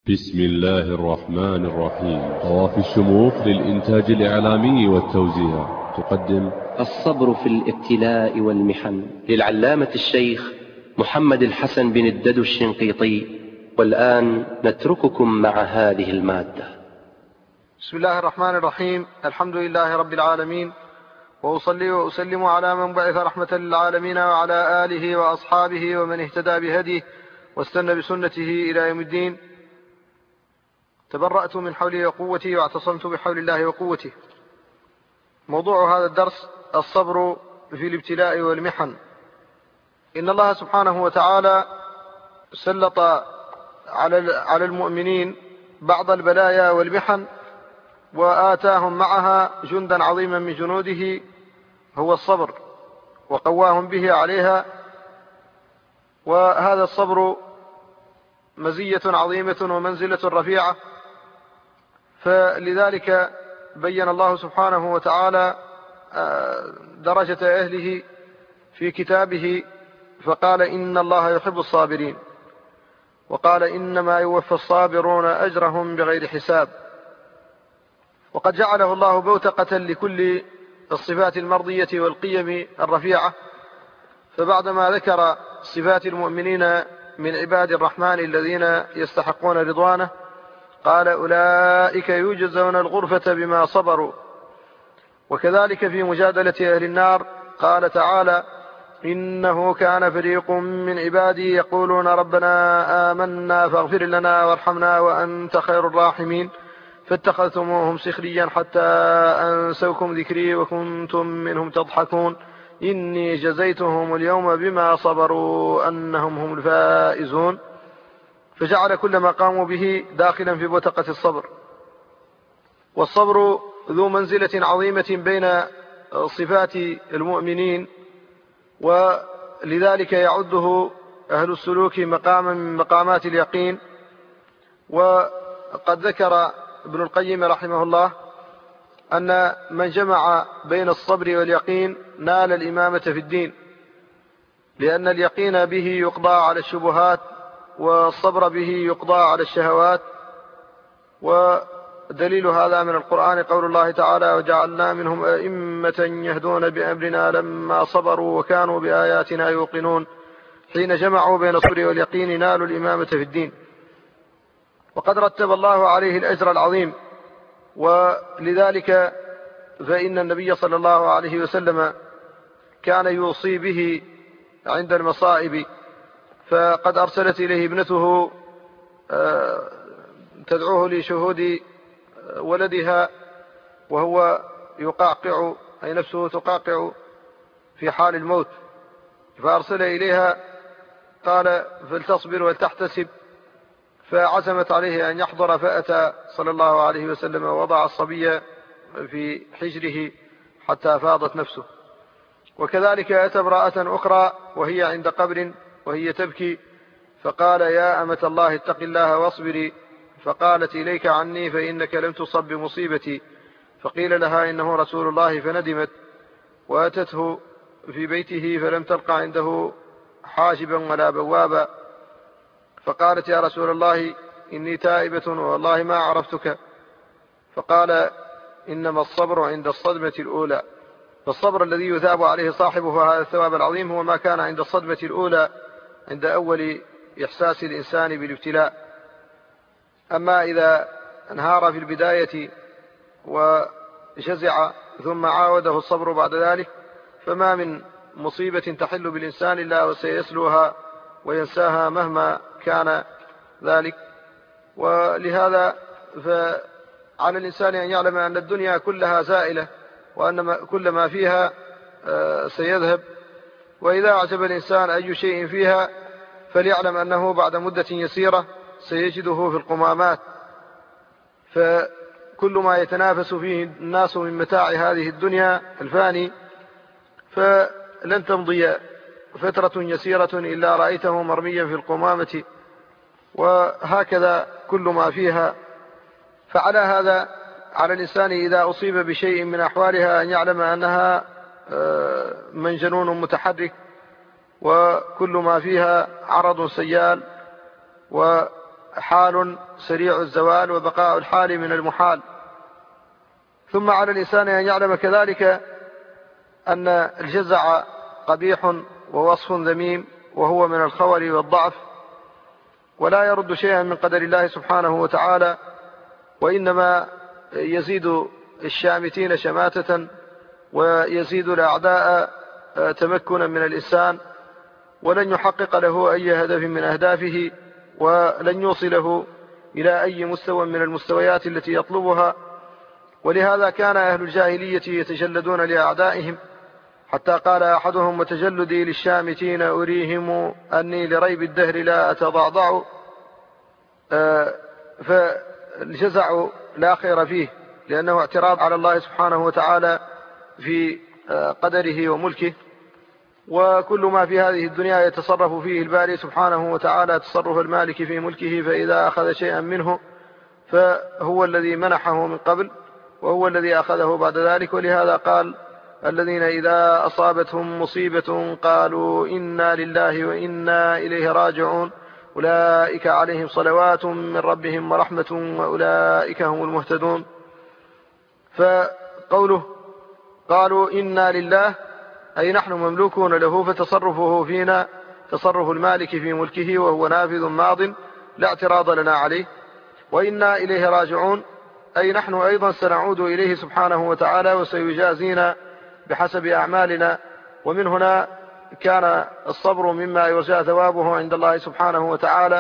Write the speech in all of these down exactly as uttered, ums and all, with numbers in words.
بسم الله الرحمن الرحيم. قوافي الشموخ للإنتاج الإعلامي والتوزيع تقدم الصبر في الابتلاء والمحن للعلامة الشيخ محمد الحسن بن الددو الشنقيطي. والآن نترككم مع هذه المادة. بسم الله الرحمن الرحيم. الحمد لله رب العالمين، وأصلي وأسلم على من بعث رحمة للعالمين وعلى آله وأصحابه ومن اهتدى بهديه واستنى بسنته إلى يوم الدين. تبرأت من حولي وقوتي واعتصمت بحول الله وقوته. موضوع هذا الدرس الصبر في الابتلاء والمحن. إن الله سبحانه وتعالى سلط على المؤمنين بعض البلايا والمحن، وآتاهم معها جندا عظيما من جنوده هو الصبر، وقواهم به عليها. وهذا الصبر مزية عظيمة ومنزلة رفيعة، فلذلك بين الله سبحانه وتعالى درجة أهله في كتابه فقال إن الله يحب الصابرين، وقال إنما يوفى الصابرون أجرهم بغير حساب. وقد جعله الله بوتقة لكل الصفات المرضية والقيم الرفيعة، فبعدما ذكر صفات المؤمنين من عباد الرحمن الذين يستحقون رضوانه قال أولئك يجزون الغرفة بما صبروا. وكذلك في مجادلة أهل النار قال تعالى إنه كان فريق من عبادي يقولون ربنا آمنا فاغفر لنا وارحمنا وأنت خير الراحمين فاتخذتموهم سخريا حتى أنسوكم ذكري وكنتم منهم تضحكون إني جزيتهم اليوم بما صبروا أنهم هم الفائزون. فجعل كل ما قاموا به داخلا في بوتقة الصبر. والصبر ذو منزلة عظيمة بين صفات المؤمنين، ولذلك يعده أهل السلوك مقاما من مقامات اليقين. وقد ذكر ابن القيم رحمه الله أن من جمع بين الصبر واليقين نال الإمامة في الدين، لأن اليقين به يقضى على الشبهات، والصبر به يقضى على الشهوات. ودليل هذا من القرآن قول الله تعالى وجعلنا منهم أئمة يهدون بأمرنا لما صبروا وكانوا بآياتنا يوقنون. حين جمعوا بين الصبر واليقين نالوا الإمامة في الدين، وقد رتب الله عليه الأجر العظيم. ولذلك فإن النبي صلى الله عليه وسلم كان يوصي به عند المصائب، فقد أرسلت إليه ابنته تدعوه لشهود ولدها وهو يقعقع، أي نفسه تقعقع في حال الموت، فأرسل إليها قال فلتصبر ولتحتسب، فعزمت عليه أن يحضر، فأتى صلى الله عليه وسلم ووضع الصبي في حجره حتى فاضت نفسه. وكذلك أتى امرأة أخرى وهي عند قبر وهي تبكي، فقال يا أمة الله اتق الله واصبري، فقالت إليك عني فإنك لم تصب بمصيبتي. فقيل لها إنه رسول الله فندمت، وأتته في بيته فلم تلق عنده حاجبا ولا بوابا، فقالت يا رسول الله إني تائبة والله ما عرفتك. فقال إنما الصبر عند الصدمة الأولى. فالصبر الذي يثاب عليه صاحبه هذا الثواب العظيم هو ما كان عند الصدمة الأولى، عند أول إحساس الإنسان بالابتلاء. أما إذا انهار في البداية وجزع ثم عاوده الصبر بعد ذلك، فما من مصيبة تحل بالإنسان إلا وسيسلوها وينساها مهما كان ذلك. ولهذا فعلى الإنسان أن يعلم أن الدنيا كلها زائلة، وأن كل ما فيها سيذهب. وإذا أعجب الإنسان أي شيء فيها فليعلم أنه بعد مدة يسيرة سيجده في القمامات. فكل ما يتنافس فيه الناس من متاع هذه الدنيا الفاني، فلن تمضي فترة يسيرة إلا رأيته مرميا في القمامة، وهكذا كل ما فيها. فعلى هذا على الإنسان إذا أصيب بشيء من أحوالها أن يعلم أنها منجنون متحرك، وكل ما فيها عرض سيال، و حال سريع الزوال وبقاء الحال من المحال. ثم على الإنسان أن يعلم كذلك أن الجزع قبيح ووصف ذميم وهو من الخور والضعف، ولا يرد شيئا من قدر الله سبحانه وتعالى، وإنما يزيد الشامتين شماتة ويزيد الأعداء تمكنا من الإنسان، ولن يحقق له أي هدف من أهدافه، ولن يوصله إلى أي مستوى من المستويات التي يطلبها. ولهذا كان أهل الجاهلية يتجلدون لأعدائهم، حتى قال أحدهم: وتجلدي للشامتين أريهم أني لريب الدهر لا أتضعضع. فالجزع لا خير فيه، لأنه اعتراض على الله سبحانه وتعالى في قدره وملكه، وكل ما في هذه الدنيا يتصرف فيه الباري سبحانه وتعالى تصرف المالك في ملكه، فإذا أخذ شيئا منه فهو الذي منحه من قبل وهو الذي أخذه بعد ذلك. ولهذا قال: الذين إذا أصابتهم مصيبة قالوا إنا لله وإنا إليه راجعون أولئك عليهم صلوات من ربهم ورحمة وأولئك هم المهتدون. فقوله قالوا إنا لله أي نحن مملوكون له، فتصرفه فينا تصرف المالك في ملكه، وهو نافذ ماض لا اعتراض لنا عليه. وإنا إليه راجعون أي نحن أيضا سنعود إليه سبحانه وتعالى، وسيجازينا بحسب أعمالنا. ومن هنا كان الصبر مما يرجى ثوابه عند الله سبحانه وتعالى،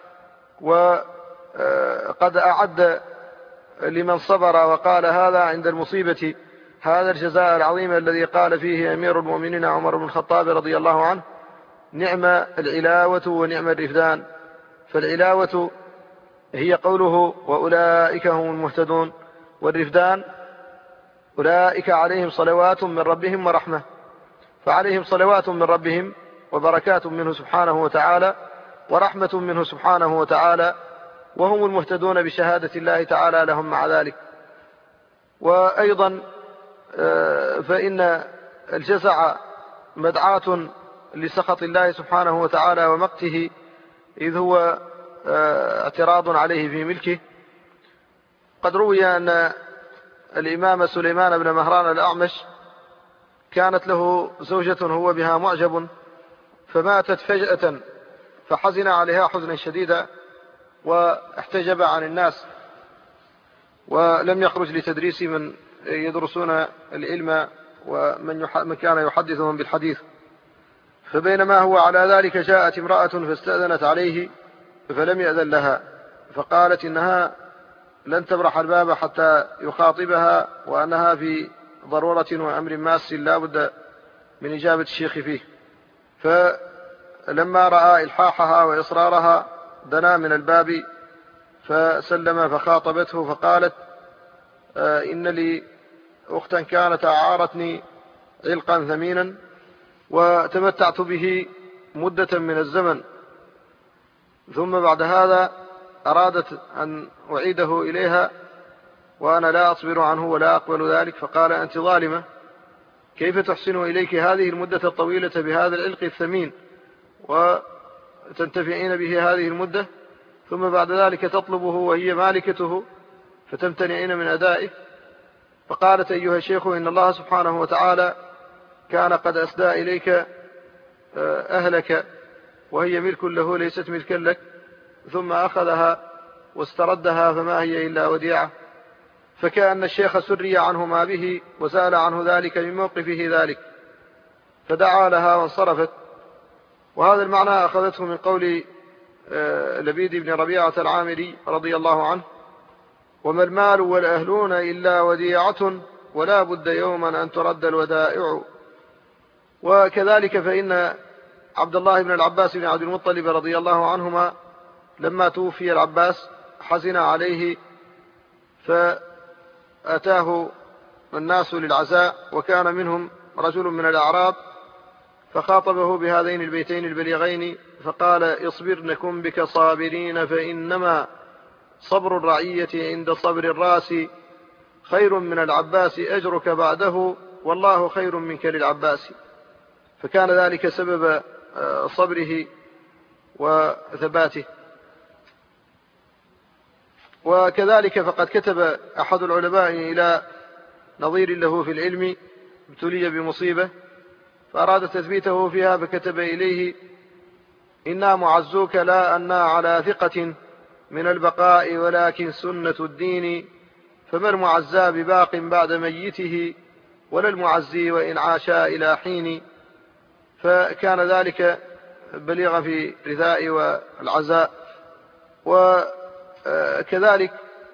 وقد أعد لمن صبر وقال هذا عند المصيبة هذا الجزاء العظيم الذي قال فيه أمير المؤمنين عمر بن الخطاب رضي الله عنه: نعم العلاوة ونعم الرفدان. فالعلاوة هي قوله وأولئك هم المهتدون، والرفدان أولئك عليهم صلوات من ربهم ورحمة. فعليهم صلوات من ربهم وبركات منه سبحانه وتعالى ورحمة منه سبحانه وتعالى، وهم المهتدون بشهادة الله تعالى لهم مع ذلك. وأيضا فإن الجزع مدعاة لسخط الله سبحانه وتعالى ومقته، إذ هو اعتراض عليه في ملكه. قد روي أن الإمام سليمان بن مهران الأعمش كانت له زوجة هو بها معجب، فماتت فجأة، فحزن عليها حزنا شديدا واحتجب عن الناس، ولم يخرج لتدريس من يدرسون العلم ومن كان يحدثهم بالحديث. فبينما هو على ذلك جاءت امرأة فاستأذنت عليه فلم يأذن لها، فقالت إنها لن تبرح الباب حتى يخاطبها، وأنها في ضرورة وأمر ماس لا بد من إجابة الشيخ فيه. فلما رأى إلحاحها وإصرارها دنا من الباب فسلم، فخاطبته فقالت: إن لي أختا كانت أعارتني علقا ثمينا وتمتعت به مدة من الزمن، ثم بعد هذا أرادت أن أعيده إليها وأنا لا أصبر عنه ولا أقبل ذلك. فقال: أنت ظالمة، كيف تحسن إليك هذه المدة الطويلة بهذا العلق الثمين وتنتفعين به هذه المدة، ثم بعد ذلك تطلبه وهي مالكته فتمتنعين من أدائه؟ فقالت: أيها الشيخ، إن الله سبحانه وتعالى كان قد أسدى إليك أهلك وهي ملك له ليست ملكا لك، ثم أخذها واستردها، فما هي إلا وديعة. فكأن الشيخ سري عنه ما به وسأل عنه ذلك من موقفه ذلك، فدعا لها وانصرفت. وهذا المعنى أخذته من قول لبيد بن ربيعة العامري رضي الله عنه: وما المال والأهلون إلا وديعة ولا بد يوما أن ترد الودائع. وكذلك فإن عبد الله بن العباس بن عبد المطلب رضي الله عنهما لما توفي العباس حزن عليه، فأتاه الناس للعزاء، وكان منهم رجل من الأعراب فخاطبه بهذين البيتين البليغين فقال: اصبرنكم بك صابرين، فإنما صبر الرعية عند صبر الراس، خير من العباس أجرك بعده، والله خير منك للعباس. فكان ذلك سبب صبره وثباته. وكذلك فقد كتب أحد العلماء إلى نظير له في العلم ابتلي بمصيبة فأراد تثبيته فيها فكتب إليه: إنا معزوك لا أنا على ثقة من البقاء ولكن سنة الدين، فما المعزى بباق بعد ميته ولا المعزي وإن عاشا إلى حين. فكان ذلك بليغا في رثاء والعزاء. وكذلك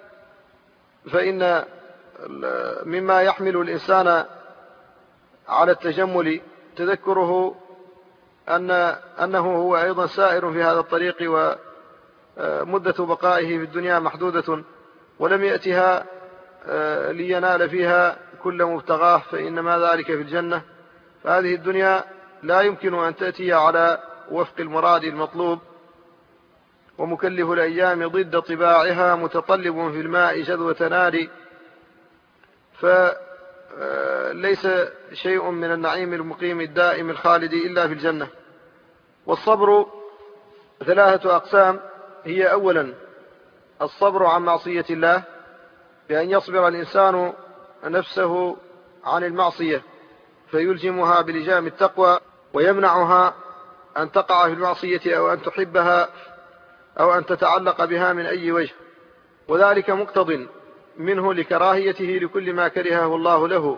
فإن مما يحمل الإنسان على التجمل تذكره أن أنه هو أيضا سائر في هذا الطريق، ومدة بقائه في الدنيا محدودة ولم يأتها لينال فيها كل مبتغاه، فإنما ذلك في الجنة. فهذه الدنيا لا يمكن أن تأتي على وفق المراد المطلوب، ومكلف الأيام ضد طباعها متطلب في الماء جذوة نار. فليس شيء من النعيم المقيم الدائم الخالد إلا في الجنة. والصبر ثلاثة أقسام: هي أولا الصبر عن معصية الله، بأن يصبر الإنسان نفسه عن المعصية فيلجمها بلجام التقوى ويمنعها أن تقع في المعصية أو أن تحبها أو أن تتعلق بها من أي وجه، وذلك مقتض منه لكراهيته لكل ما كرهه الله له.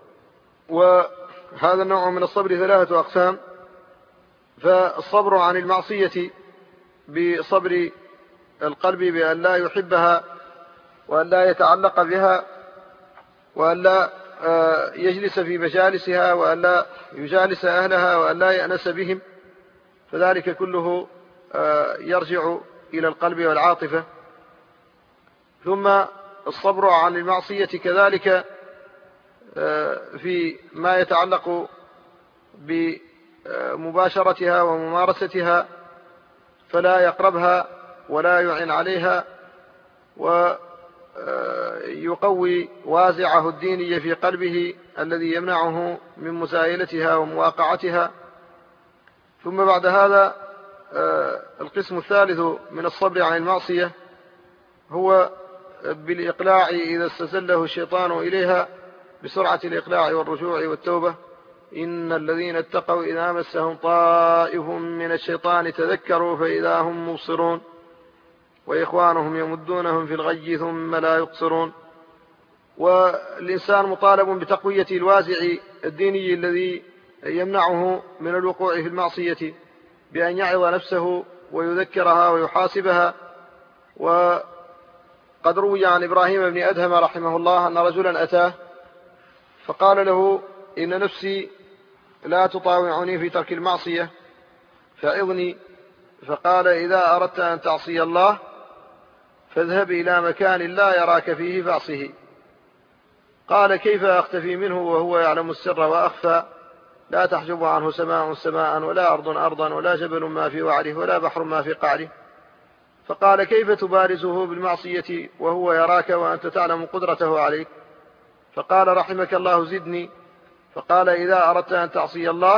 وهذا النوع من الصبر ثلاثة أقسام: فالصبر عن المعصية بصبر القلب بأن لا يحبها وأن لا يتعلق بها وأن لا يجلس في مجالسها وأن لا يجالس أهلها وأن لا يأنس بهم، فذلك كله يرجع إلى القلب والعاطفة. ثم الصبر عن المعصية كذلك في ما يتعلق بمباشرتها وممارستها، فلا يقربها ولا يعن عليها، ويقوي وازعه الديني في قلبه الذي يمنعه من مسايلتها ومواقعتها. ثم بعد هذا القسم الثالث من الصبر عن المعصية هو بالإقلاع إذا استزله الشيطان إليها، بسرعة الإقلاع والرجوع والتوبة. إن الذين اتقوا إذا مسهم طائف من الشيطان تذكروا فإذا هم مبصرون وإخوانهم يمدونهم في الغي ثم لا يقصرون. والإنسان مطالب بتقوية الوازع الديني الذي يمنعه من الوقوع في المعصية بأن يعظ نفسه ويذكرها ويحاسبها. وقد روي عن إبراهيم بن أدهم رحمه الله أن رجلا أتاه فقال له: إن نفسي لا تطاوعني في ترك المعصية فعظني. فقال: إذا أردت أن تعصي الله فاذهب إلى مكان لا يراك فيه فاعصه. قال: كيف أختفي منه وهو يعلم السر وأخفى؟ لا تحجب عنه سماء سماء ولا أرض أرضا ولا جبل ما في وعره ولا بحر ما في قعره. فقال: كيف تبارزه بالمعصية وهو يراك وأنت تعلم قدرته عليك؟ فقال: رحمك الله زدني. فقال: إذا أردت أن تعصي الله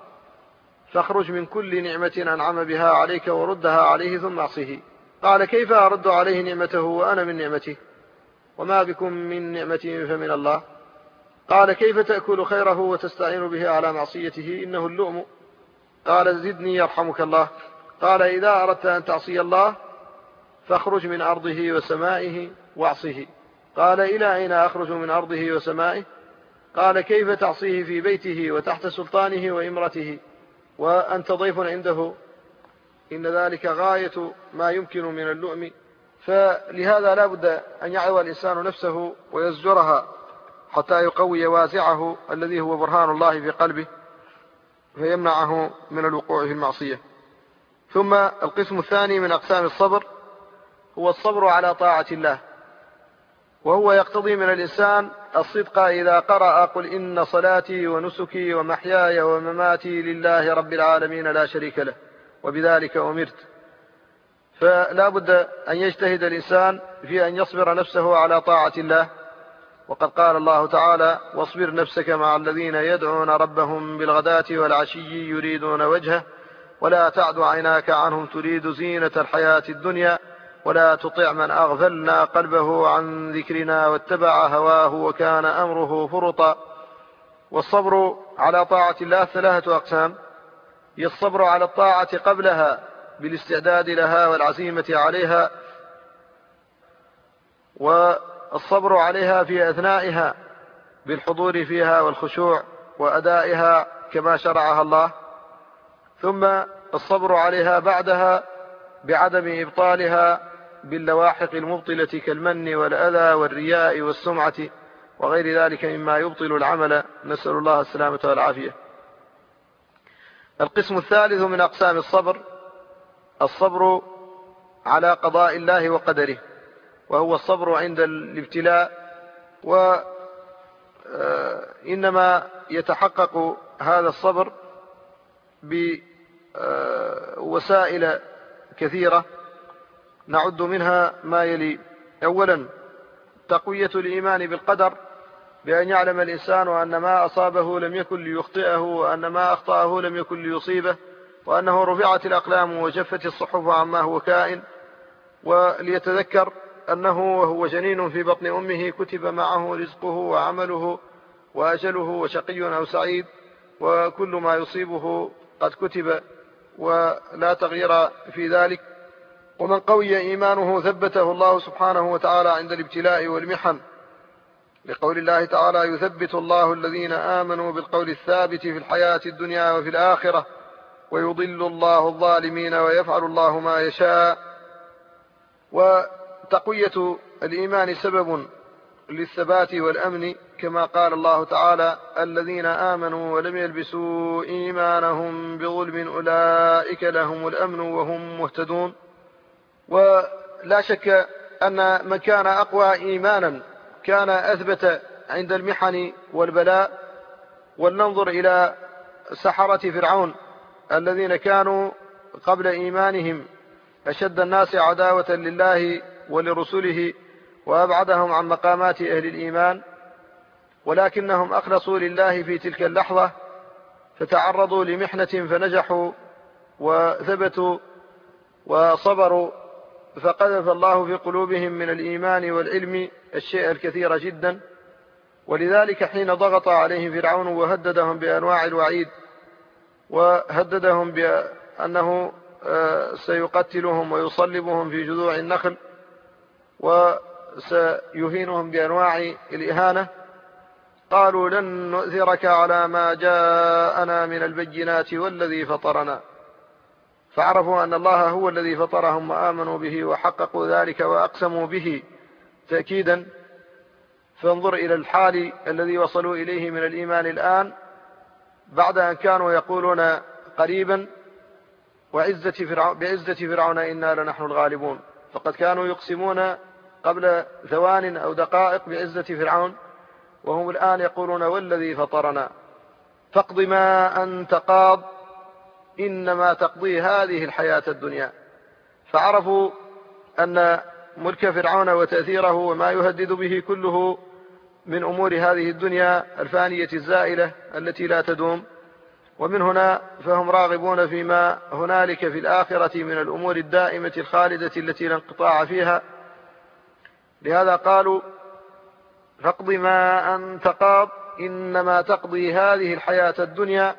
فاخرج من كل نعمة أنعم بها عليك وردها عليه ثم اعصه. قال: كيف أرد عليه نعمته وأنا من نعمته؟ وما بكم من نعمة فمن الله. قال: كيف تأكل خيره وتستعين به على معصيته؟ إنه اللؤم. قال: زدني يرحمك الله. قال: إذا أردت أن تعصي الله فاخرج من أرضه وسمائه واعصه. قال: إلى أين أخرج من أرضه وسمائه؟ قال: كيف تعصيه في بيته وتحت سلطانه وإمرته وأنت ضيف عنده؟ إن ذلك غاية ما يمكن من اللؤم. فلهذا لا بد أن يعظ الإنسان نفسه ويزجرها حتى يقوي وازعه الذي هو برهان الله في قلبه فيمنعه من الوقوع في المعصية. ثم القسم الثاني من أقسام الصبر هو الصبر على طاعة الله، وهو يقتضي من الإنسان الصدق إذا قرأ: قل إن صلاتي ونسكي ومحياي ومماتي لله رب العالمين لا شريك له وبذلك أمرت. فلا بد أن يجتهد الإنسان في أن يصبر نفسه على طاعة الله. وقد قال الله تعالى: واصبر نفسك مع الذين يدعون ربهم بالغداة والعشي يريدون وجهه ولا تعد عيناك عنهم تريد زينة الحياة الدنيا ولا تطع من أغفلنا قلبه عن ذكرنا واتبع هواه وكان أمره فرطا. والصبر على طاعة الله ثلاثة أقسام: هي الصبر على الطاعة قبلها بالاستعداد لها والعزيمة عليها، والصبر عليها في أثنائها بالحضور فيها والخشوع وأدائها كما شرعها الله، ثم الصبر عليها بعدها بعدم إبطالها باللواحق المبطلة كالمن والأذى والرياء والسمعة وغير ذلك مما يبطل العمل، نسأل الله السلامة والعافية. القسم الثالث من أقسام الصبر الصبر على قضاء الله وقدره، وهو الصبر عند الابتلاء، وإنما يتحقق هذا الصبر بوسائل كثيرة نعد منها ما يلي: أولا تقوية الإيمان بالقدر، بأن يعلم الإنسان أن ما أصابه لم يكن ليخطئه، وأن ما أخطأه لم يكن ليصيبه، وأنه رفعت الأقلام وجفت الصحف عما هو كائن، وليتذكر أنه وهو جنين في بطن أمه كتب معه رزقه وعمله وأجله وشقي أو سعيد، وكل ما يصيبه قد كتب ولا تغيير في ذلك. ومن قوي إيمانه ثبته الله سبحانه وتعالى عند الابتلاء والمحن، لقول الله تعالى: يثبت الله الذين آمنوا بالقول الثابت في الحياة الدنيا وفي الآخرة ويضل الله الظالمين ويفعل الله ما يشاء. وتقوية الإيمان سبب للثبات والأمن، كما قال الله تعالى: الذين آمنوا ولم يلبسوا إيمانهم بظلم أولئك لهم الأمن وهم مهتدون. ولا شك أن من كان أقوى إيمانا كان أثبت عند المحن والبلاء. ولننظر إلى سحرة فرعون الذين كانوا قبل إيمانهم أشد الناس عداوة لله ولرسله وأبعدهم عن مقامات أهل الإيمان، ولكنهم أخلصوا لله في تلك اللحظة فتعرضوا لمحنة فنجحوا وثبتوا وصبروا، فقذف الله في قلوبهم من الإيمان والعلم الشيء الكثير جدا. ولذلك حين ضغط عليهم فرعون وهددهم بأنواع الوعيد، وهددهم بأنه سيقتلهم ويصلبهم في جذوع النخل وسيهينهم بأنواع الإهانة، قالوا: لن نؤثرك على ما جاءنا من البينات والذي فطرنا. فعرفوا أن الله هو الذي فطرهم وآمنوا به وحققوا ذلك وأقسموا به تأكيدا. فانظر إلى الحال الذي وصلوا إليه من الإيمان الآن، بعد أن كانوا يقولون قريبا: وعزة فرعون بعزة فرعون إنا لنحن الغالبون. فقد كانوا يقسمون قبل ثوان أو دقائق بعزة فرعون، وهم الآن يقولون: والذي فطرنا فاقض ما أنت قاض إنما تقضي هذه الحياة الدنيا. فعرفوا أن ملك فرعون وتأثيره وما يهدد به كله من أمور هذه الدنيا الفانية الزائلة التي لا تدوم، ومن هنا فهم راغبون فيما هنالك في الآخرة من الأمور الدائمة الخالدة التي لا انقطاع فيها. لهذا قالوا: فاقض ما أنت قاض إنما تقضي هذه الحياة الدنيا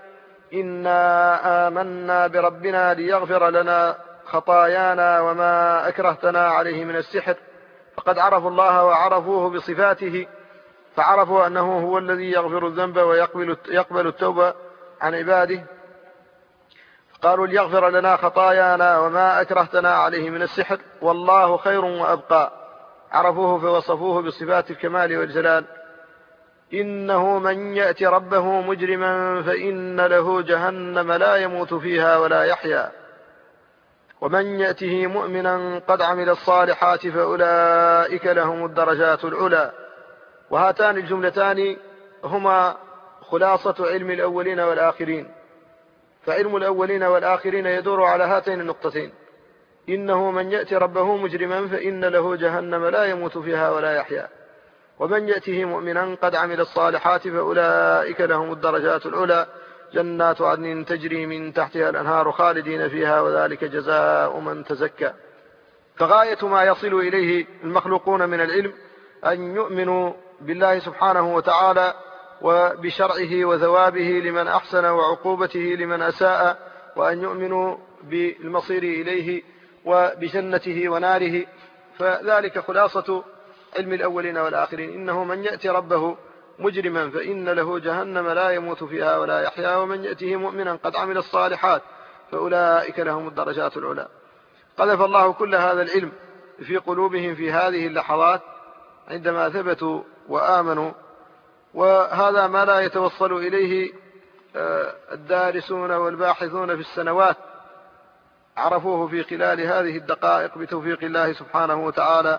إنا آمنا بربنا ليغفر لنا خطايانا وما أكرهتنا عليه من السحر. فقد عرفوا الله وعرفوه بصفاته، فعرفوا أنه هو الذي يغفر الذنب ويقبل التوبة عن عباده. قالوا: ليغفر لنا خطايانا وما أكرهتنا عليه من السحر والله خير وأبقى. عرفوه فوصفوه بصفات الكمال والجلال. إنه من يأتي ربه مجرما فإن له جهنم لا يموت فيها ولا يحيا، ومن يأته مؤمنا قد عمل الصالحات فأولئك لهم الدرجات العلى. وهاتان الجملتان هما خلاصة علم الأولين والآخرين، فعلم الأولين والآخرين يدور على هاتين النقطتين: إنه من يأتي ربه مجرما فإن له جهنم لا يموت فيها ولا يحيا، ومن يأته مؤمنا قد عمل الصالحات فأولئك لهم الدرجات العلى جنات عدن تجري من تحتها الأنهار خالدين فيها وذلك جزاء من تزكى. فغاية ما يصل إليه المخلوقون من العلم أن يؤمنوا بالله سبحانه وتعالى وبشرعه وثوابه لمن أحسن وعقوبته لمن أساء، وأن يؤمنوا بالمصير إليه وبجنته وناره. فذلك خلاصة علم الأولين والآخرين. إنه من يأتي ربه مجرما فإن له جهنم لا يموت فيها ولا يحيا، ومن يأته مؤمنا قد عمل الصالحات فأولئك لهم الدرجات العلى. قذف الله كل هذا العلم في قلوبهم في هذه اللحظات عندما ثبتوا وآمنوا، وهذا ما لا يتوصل إليه الدارسون والباحثون في السنوات، عرفوه في خلال هذه الدقائق بتوفيق الله سبحانه وتعالى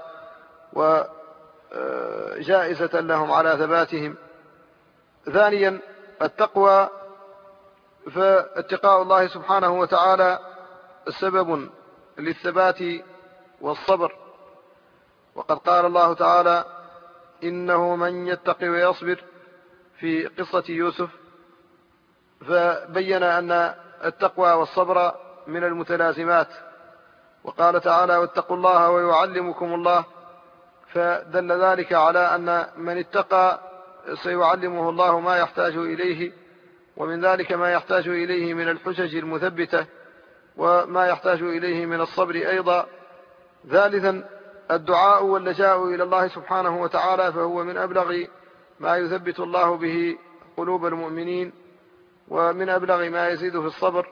وجائزة لهم على ثباتهم. ثانيا التقوى، فاتقاء الله سبحانه وتعالى سبب للثبات والصبر، وقد قال الله تعالى إنه من يتقي ويصبر في قصة يوسف، فبين أن التقوى والصبر من المتلازمات. وقال تعالى واتقوا الله ويعلمكم الله، فدل ذلك على أن من اتقى سيعلمه الله ما يحتاج إليه، ومن ذلك ما يحتاج إليه من الحجج المثبتة وما يحتاج إليه من الصبر أيضا. ثالثا الدعاء واللجاء إلى الله سبحانه وتعالى، فهو من أبلغ ما يثبت الله به قلوب المؤمنين ومن أبلغ ما يزيد في الصبر.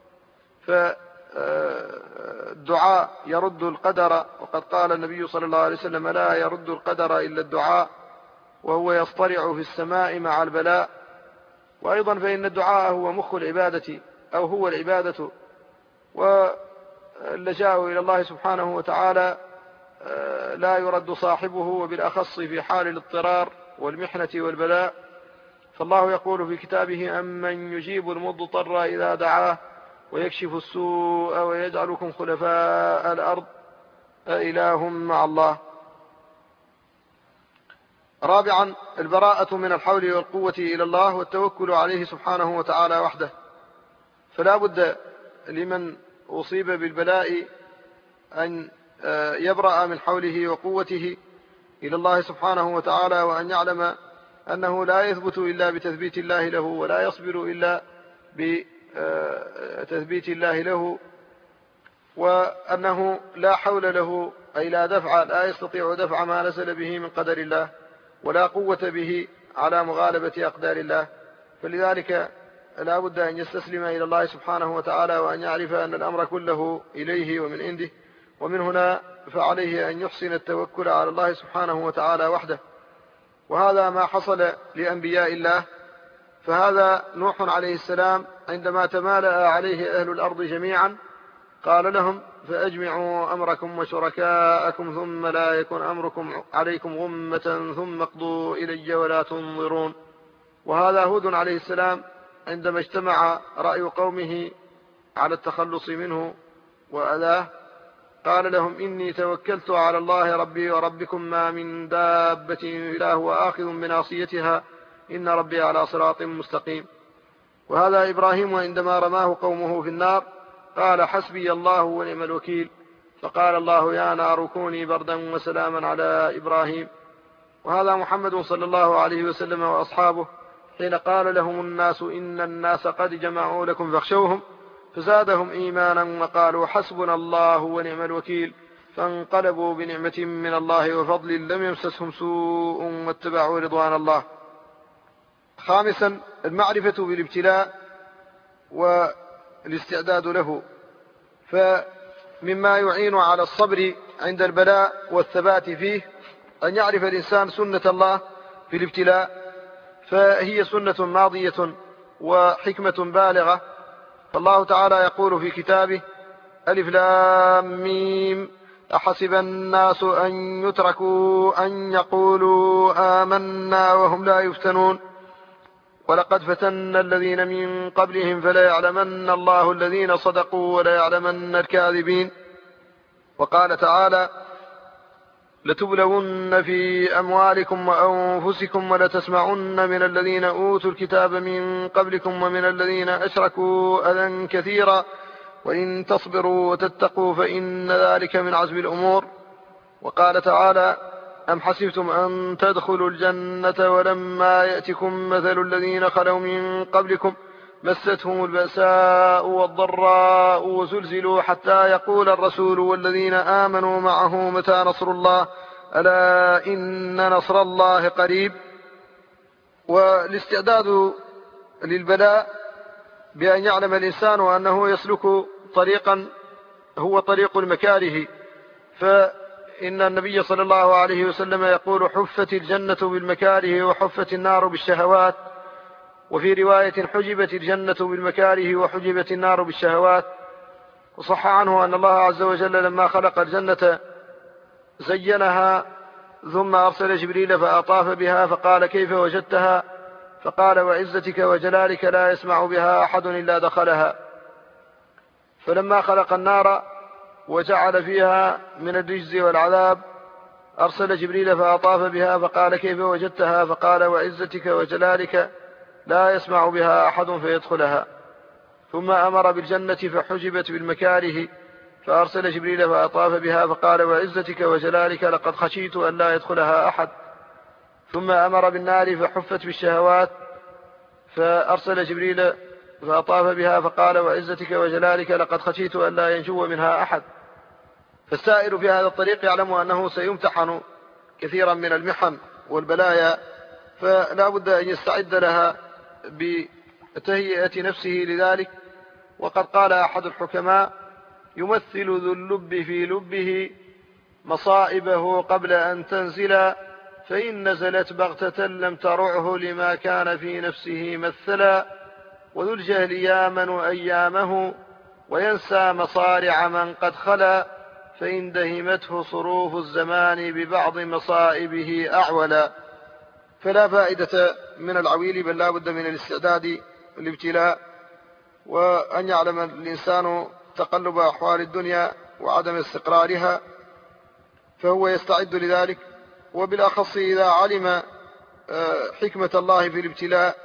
فالدعاء يرد القدر، وقد قال النبي صلى الله عليه وسلم لا يرد القدر إلا الدعاء، وهو يصطرع في السماء مع البلاء. وأيضا فإن الدعاء هو مخ العبادة أو هو العبادة، واللجاء إلى الله سبحانه وتعالى لا يرد صاحبه، وبالأخص في حال الاضطرار والمحنة والبلاء. فالله يقول في كتابه أمن يجيب المضطر إذا دعاه ويكشف السوء ويجعلكم خلفاء الأرض أإله مع الله. رابعا البراءة من الحول والقوة إلى الله والتوكل عليه سبحانه وتعالى وحده. فلا بد لمن أصيب بالبلاء أن يبرأ من حوله وقوته إلى الله سبحانه وتعالى، وأن يعلم أنه لا يثبت إلا بتثبيت الله له، ولا يصبر إلا بتثبيت الله له، وأنه لا حول له أي لا دفع لا يستطيع دفع ما نزل به من قدر الله، ولا قوة به على مغالبة أقدار الله. فلذلك لا بد أن يستسلم إلى الله سبحانه وتعالى، وأن يعرف أن الأمر كله إليه ومن عنده. ومن هنا فعليه أن يحسن التوكل على الله سبحانه وتعالى وحده. وهذا ما حصل لأنبياء الله. فهذا نوح عليه السلام عندما تمالأ عليه أهل الأرض جميعا قال لهم فأجمعوا أمركم وشركاءكم ثم لا يكن أمركم عليكم غمة ثم اقضوا إلي ولا تنظرون. وهذا هود عليه السلام عندما اجتمع رأي قومه على التخلص منه وأذاه قال لهم إني توكلت على الله ربي وربكم ما من دابة إلا هو آخذ بناصيتها إن ربي على صراط مستقيم. وهذا إبراهيم عندما رماه قومه في النار قال حسبي الله ونعم الوكيل، فقال الله يا نار كوني بردا وسلاما على إبراهيم. وهذا محمد صلى الله عليه وسلم وأصحابه حين قال لهم الناس إن الناس قد جمعوا لكم فاخشوهم فزادهم إيمانا وقالوا حسبنا الله ونعم الوكيل، فانقلبوا بنعمة من الله وفضل لم يمسسهم سوء واتبعوا رضوان الله. خامسا المعرفة بالابتلاء والاستعداد له. فمما يعين على الصبر عند البلاء والثبات فيه أن يعرف الإنسان سنة الله في الابتلاء، فهي سنة ماضية وحكمة بالغة. فالله تعالى يقول في كتابه ألف لام ميم أحسب الناس أن يتركوا أن يقولوا آمنا وهم لا يفتنون ولقد فتنا الذين من قبلهم فلا يعلمن الله الذين صدقوا ولا يعلمن الكاذبين. وقال تعالى لتبلون في أموالكم وأنفسكم ولتسمعن من الذين أوتوا الكتاب من قبلكم ومن الذين أشركوا أذى كثيرا وإن تصبروا وتتقوا فإن ذلك من عزم الأمور. وقال تعالى: أم حسبتم أن تدخلوا الجنة ولما يأتكم مثل الذين خلوا من قبلكم مستهم البأساء والضراء وزلزلوا حتى يقول الرسول والذين آمنوا معه متى نصر الله ألا إن نصر الله قريب. والاستعداد للبلاء بأن يعلم الإنسان أنه يسلك طريقا هو طريق المكاره، فإن النبي صلى الله عليه وسلم يقول: حفت الجنة بالمكاره وحفت النار بالشهوات. وفي رواية: حجبت الجنة بالمكاره وحجبت النار بالشهوات. وصح عنه أن الله عز وجل لما خلق الجنة زينها ثم أرسل جبريل فأطاف بها فقال: كيف وجدتها؟ فقال: وعزتك وجلالك لا يسمع بها أحد إلا دخلها. فلما خلق النار وجعل فيها من الرجز والعذاب أرسل جبريل فأطاف بها فقال: كيف وجدتها؟ فقال: وعزتك وجلالك لا يسمع بها أحد فيدخلها. ثم أمر بالجنة فحجبت بالمكاره فأرسل جبريل فأطاف بها فقال: وعزتك وجلالك لقد خشيت أن لا يدخلها أحد. ثم أمر بالنار فحفت بالشهوات فأرسل جبريل فأطاف بها فقال: وعزتك وجلالك لقد خشيت أن لا ينجو منها أحد. فالسائر في هذا الطريق يعلم أنه سيمتحن كثيرا من المحن والبلايا، فلا بد أن يستعد لها بتهيئة نفسه لذلك. وقد قال أحد الحكماء: يمثل ذو اللب في لبه مصائبه قبل أن تنزل، فإن نزلت بغتة لم ترعه لما كان في نفسه مثلا. وذو الجهل يامن أيامه وينسى مصارع من قد خلا، فإن دهمته صروف الزمان ببعض مصائبه أعولا. فلا فائدة من العويل، بل لا بد من الاستعداد للابتلاء، وأن يعلم الإنسان تقلب أحوال الدنيا وعدم استقرارها، فهو يستعد لذلك. وبالأخص إذا علم حكمة الله في الابتلاء،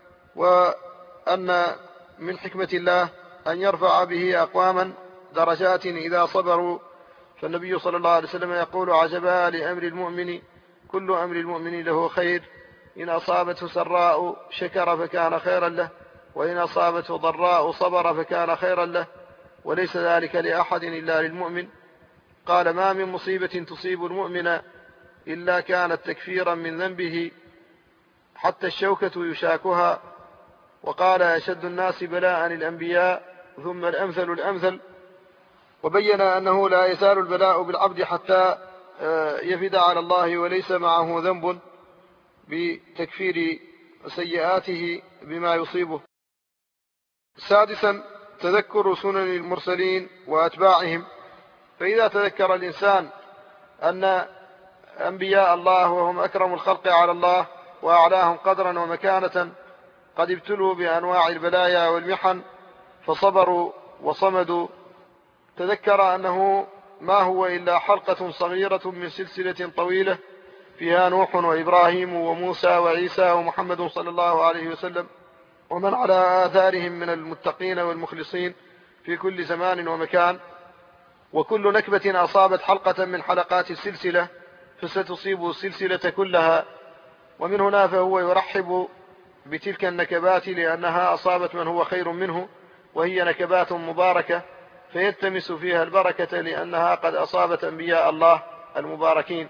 وأن من حكمة الله أن يرفع به أقواما درجات إذا صبروا. فالنبي صلى الله عليه وسلم يقول: عجبا لأمر المؤمن، كل أمر المؤمن له خير، إن أصابته سراء شكر فكان خيرا له، وإن أصابته ضراء صبر فكان خيرا له، وليس ذلك لأحد إلا للمؤمن. قال: ما من مصيبة تصيب المؤمن إلا كانت تكفيرا من ذنبه حتى الشوكة يشاكها. وقال: أشد الناس بلاء الأنبياء ثم الأمثل الأمثل. وبين أنه لا يزال البلاء بالعبد حتى يفد على الله وليس معه ذنب بتكفير سيئاته بما يصيبه. سادسا: تذكر سنن المرسلين وأتباعهم. فإذا تذكر الإنسان أن أنبياء الله وهم أكرم الخلق على الله وأعلاهم قدرا ومكانة قد ابتلوا بأنواع البلايا والمحن فصبروا وصمدوا، تذكر أنه ما هو إلا حلقة صغيرة من سلسلة طويلة فيها نوح وإبراهيم وموسى وعيسى ومحمد صلى الله عليه وسلم ومن على آثارهم من المتقين والمخلصين في كل زمان ومكان. وكل نكبة أصابت حلقة من حلقات السلسلة فستصيب السلسلة كلها. ومن هنا فهو يرحب بتلك النكبات لأنها أصابت من هو خير منه، وهي نكبات مباركة فيلتمس فيها البركة لأنها قد أصابت أنبياء الله المباركين.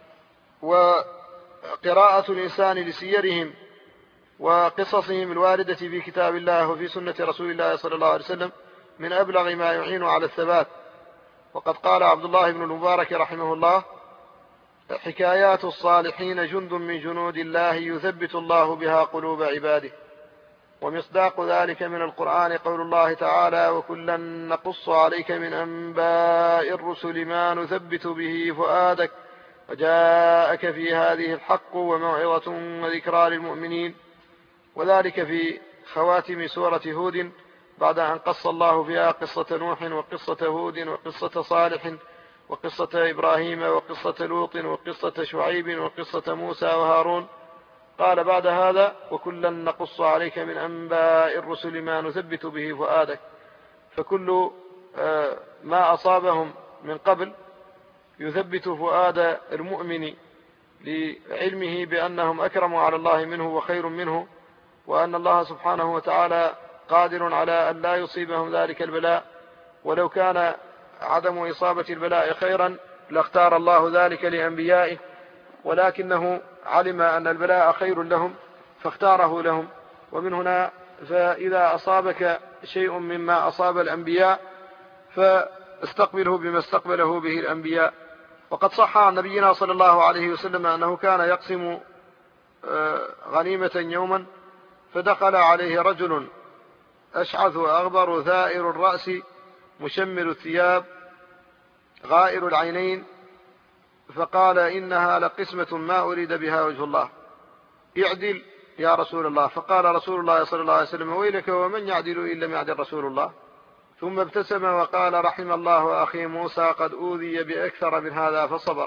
وقراءة الإنسان لسيرهم وقصصهم الواردة في كتاب الله وفي سنة رسول الله صلى الله عليه وسلم من أبلغ ما يعين على الثبات. وقد قال عبد الله بن المبارك رحمه الله: حكايات الصالحين جند من جنود الله يثبت الله بها قلوب عباده. ومصداق ذلك من القرآن قول الله تعالى: وكلا نقص عليك من أنباء الرسل ما نثبت به فؤادك وجاءك في هذه الحق وموعظة وذكرى للمؤمنين. وذلك في خواتم سورة هود بعد أن قص الله فيها قصة نوح وقصة هود وقصة صالح وقصة إبراهيم وقصة لوط وقصة شعيب وقصة موسى وهارون. قال بعد هذا: وكلا نقص عليك من أنباء الرسل ما نثبت به فؤادك. فكل ما أصابهم من قبل يثبت فؤاد المؤمن لعلمه بأنهم أكرموا على الله منه وخير منه، وأن الله سبحانه وتعالى قادر على أن لا يصيبهم ذلك البلاء، ولو كان عدم إصابة البلاء خيرا لاختار الله ذلك لأنبيائه، ولكنه علم أن البلاء خير لهم فاختاره لهم. ومن هنا فإذا أصابك شيء مما أصاب الأنبياء فاستقبله بما استقبله به الأنبياء. وقد صح عن نبينا صلى الله عليه وسلم أنه كان يقسم غنيمة يوما، فدخل عليه رجل أشعث أغبر ثائر الرأس مشمر الثياب غائر العينين، فقال إنها لقسمة ما أريد بها وجه الله، اعدل يا رسول الله. فقال رسول الله صلى الله عليه وسلم ويلك ومن يعدل إن لم يعدل رسول الله. ثم ابتسم وقال رحم الله أخي موسى قد أوذي بأكثر من هذا فصبر.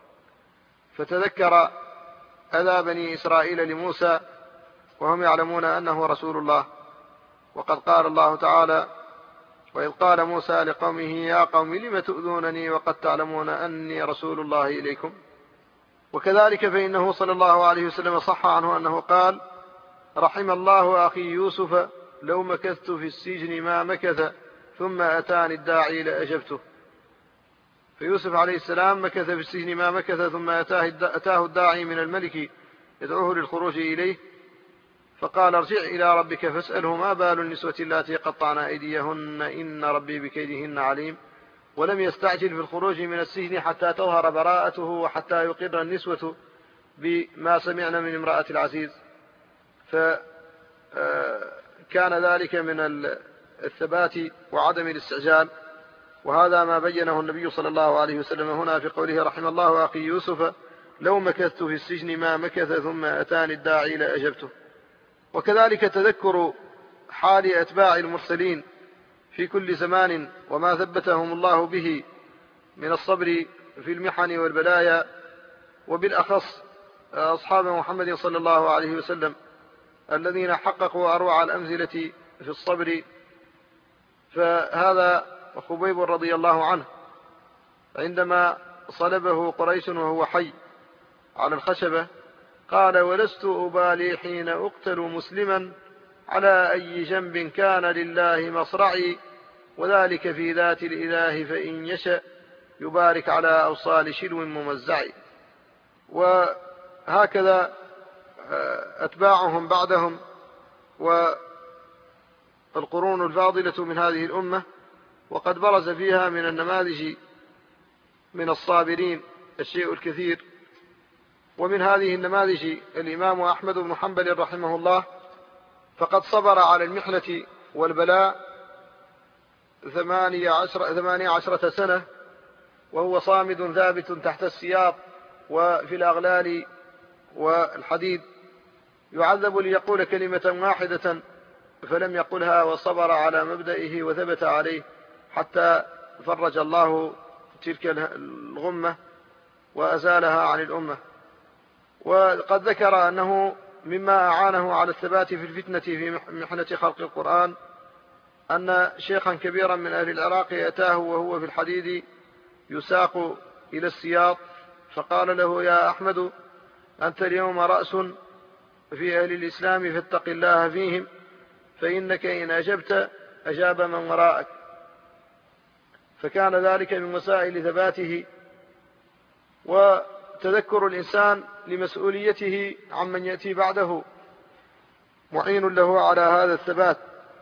فتذكر أذى بني إسرائيل لموسى وهم يعلمون أنه رسول الله. وقد قال الله تعالى وإذ قال موسى لقومه يا قوم لم تؤذونني وقد تعلمون أني رسول الله إليكم. وكذلك فإنه صلى الله عليه وسلم صح عنه أنه قال رحم الله أخي يوسف لو مكثت في السجن ما مكث ثم أتاني الداعي لأجبته. فيوسف عليه السلام مكث في السجن ما مكث ثم أتاه الداعي من الملك يدعوه للخروج إليه، فقال ارجع إلى ربك فاسأله ما بال النسوة اللاتي قطعن أيديهن إن ربي بكيدهن عليم. ولم يستعجل في الخروج من السجن حتى تظهر براءته وحتى يقر النسوة بما سمعنا من امرأة العزيز، فكان ذلك من الثبات وعدم الاستعجال. وهذا ما بينه النبي صلى الله عليه وسلم هنا في قوله رحم الله أخي يوسف لو مكثت في السجن ما مكث ثم أتاني الداعي لأجبته. وكذلك تذكر حال أتباع المرسلين في كل زمان وما ثبتهم الله به من الصبر في المحن والبلايا، وبالأخص أصحاب محمد صلى الله عليه وسلم الذين حققوا أروع الأمثلة في الصبر. فهذا خبيب رضي الله عنه عندما صلبه قريش وهو حي على الخشبة قال ولست أبالي حين أقتل مسلما على أي جنب كان لله مصرعي، وذلك في ذات الإله فإن يشأ يبارك على أوصال شلو ممزعي. وهكذا أتباعهم بعدهم والقرون الفاضلة من هذه الأمة، وقد برز فيها من النماذج من الصابرين الشيء الكثير. ومن هذه النماذج الإمام أحمد بن حنبل رحمه الله، فقد صبر على المحنة والبلاء ثمانية عشر ثمانية عشرة سنة وهو صامد ثابت تحت السياط وفي الأغلال والحديد، يعذب ليقول كلمة واحدة فلم يقلها، وصبر على مبدئه وثبت عليه حتى فرج الله تلك الغمة وأزالها عن الأمة. وقد ذكر أنه مما أعانه على الثبات في الفتنة في محنة خلق القرآن أن شيخا كبيرا من أهل العراق أتاه وهو في الحديد يساق إلى السياط، فقال له يا أحمد أنت اليوم رأس في أهل الإسلام فاتق الله فيهم، فإنك إن أجبت أجاب من وراءك. فكان ذلك من مسائل ثباته وتذكر الإنسان لمسؤوليته عمن يأتي بعده معين له على هذا الثبات.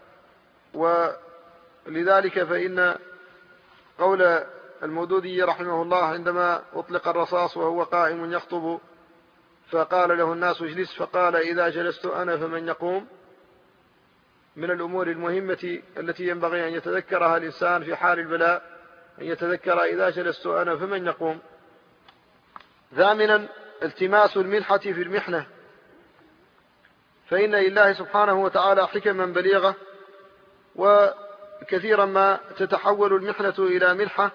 ولذلك فإن قول المودودي رحمه الله عندما أطلق الرصاص وهو قائم يخطب فقال له الناس اجلس، فقال إذا جلست أنا فمن يقوم، من الأمور المهمة التي ينبغي أن يتذكرها الإنسان في حال البلاء، أن يتذكر إذا جلست أنا فمن يقوم. ثامنا التماس المنحة في المحنة، فإن لله سبحانه وتعالى حكما بليغة، وكثيرا ما تتحول المحنة إلى منحة،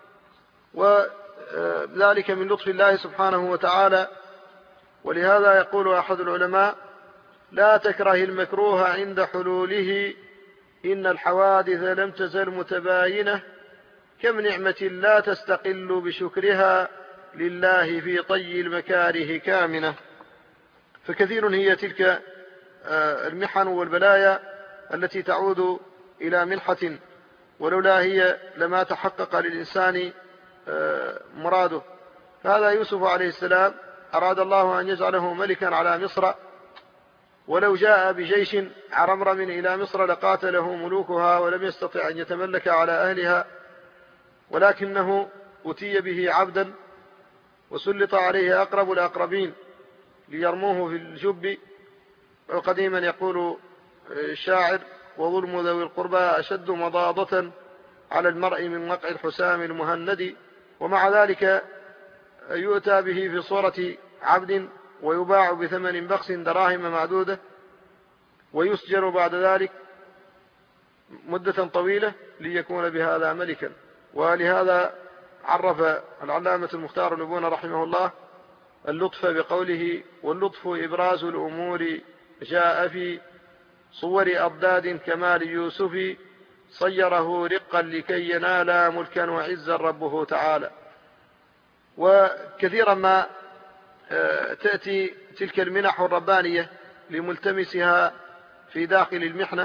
وذلك من لطف الله سبحانه وتعالى. ولهذا يقول أحد العلماء لا تكره المكروه عند حلوله إن الحوادث لم تزل متباينة، كم نعمة لا تستقل بشكرها، لله في طي المكاره كامنة. فكثير هي تلك المحن والبلايا التي تعود إلى منحة، ولولا هي لما تحقق للإنسان مراده. هذا يوسف عليه السلام أراد الله أن يجعله ملكا على مصر، ولو جاء بجيش عرمرم إلى مصر لقاتله ملوكها ولم يستطع أن يتملك على أهلها، ولكنه أتي به عبدا وسلط عليه أقرب الأقربين ليرموه في الجب. وقديما يقول الشاعر: وظلم ذوي القربى أشد مضاضة على المرء من وقع الحسام المهند. ومع ذلك يؤتى به في صورة عبد ويباع بثمن بخس دراهم معدودة، ويسجن بعد ذلك مدة طويلة ليكون بهذا ملكا. ولهذا عرف العلامة المختار الأبون رحمه الله اللطف بقوله: واللطف إبراز الأمور جاء في صور أضداد كمال يوسف، صيره رقا لكي ينال ملكا وعزا ربه تعالى. وكثيرا ما تأتي تلك المنح الربانية لملتمسها في داخل المحنة.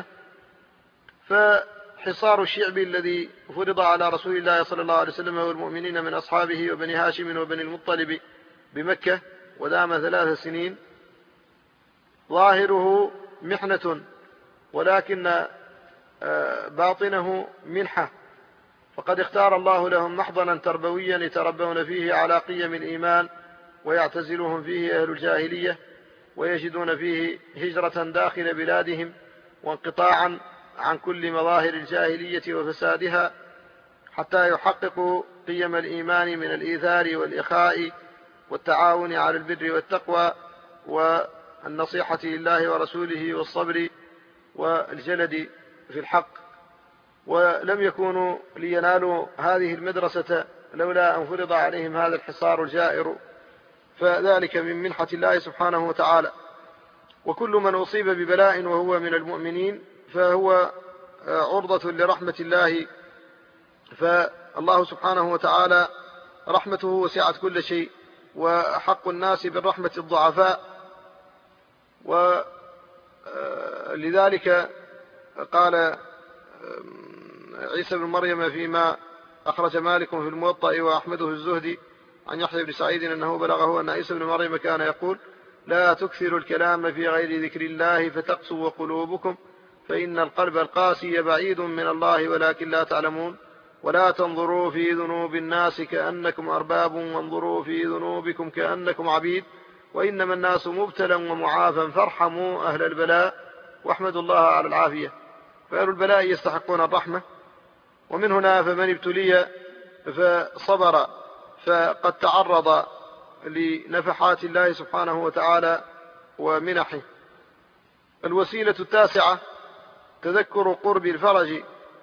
فحصار الشعب الذي فرض على رسول الله صلى الله عليه وسلم والمؤمنين من أصحابه وبني هاشم وبني المطلب بمكة ودام ثلاث سنين ظاهره محنة، ولكن باطنه منحة. فقد اختار الله لهم محضنا تربويا يتربون فيه على قيم الإيمان، ويعتزلهم فيه أهل الجاهلية، ويجدون فيه هجرة داخل بلادهم وانقطاعا عن كل مظاهر الجاهلية وفسادها، حتى يحققوا قيم الإيمان من الإيثار والإخاء والتعاون على البر والتقوى والنصيحة لله ورسوله والصبر والجلد في الحق. ولم يكونوا لينالوا هذه المدرسة لولا أن فرض عليهم هذا الحصار الجائر، فذلك من منحة الله سبحانه وتعالى. وكل من أصيب ببلاء وهو من المؤمنين فهو عرضة لرحمة الله، فالله سبحانه وتعالى رحمته وسعت كل شيء، وحق الناس بالرحمة الضعفاء. ولذلك قال عيسى بن مريم فيما أخرج مالك في الموطأ وأحمده الزهدي عن يحيى بن سعيد أنه بلغه أن عيسى بن مريم كان يقول: لا تكثروا الكلام في غير ذكر الله فتقسو قلوبكم، فإن القلب القاسي بعيد من الله ولكن لا تعلمون. ولا تنظروا في ذنوب الناس كأنكم أرباب، وانظروا في ذنوبكم كأنكم عبيد، وإنما الناس مبتلى ومعافى، فارحموا أهل البلاء واحمدوا الله على العافية. فأهل البلاء يستحقون الرحمة. ومن هنا فمن ابتلي فصبر فقد تعرض لنفحات الله سبحانه وتعالى ومنحه. الوسيلة التاسعة تذكر قرب الفرج.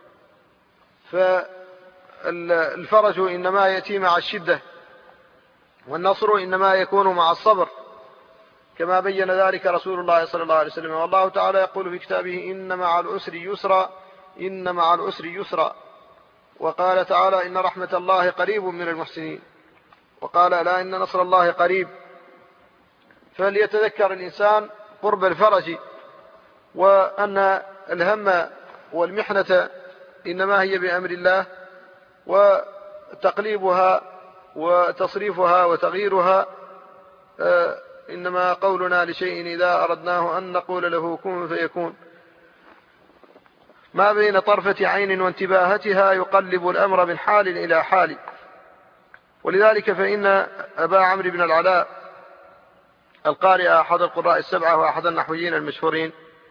فالفرج إنما يأتي مع الشدة، والنصر إنما يكون مع الصبر، كما بين ذلك رسول الله صلى الله عليه وسلم. والله تعالى يقول في كتابه: إن مع العسر يسرا، إن مع العسر يسرا. وقال تعالى: إن رحمة الله قريب من المحسنين. وقال: لا إن نصر الله قريب. فليتذكر الإنسان قرب الفرج، وأن الهم والمحنة إنما هي بأمر الله، وتقليبها وتصريفها وتغييرها إنما قولنا لشيء إذا أردناه أن نقول له كن فيكون. ما بين طرفة عين وانتباهتها يقلب الأمر من حال إلى حال. ولذلك فإن أبا عمرو بن العلاء القارئ أحد القراء السبعة وأحد النحويين المشهورين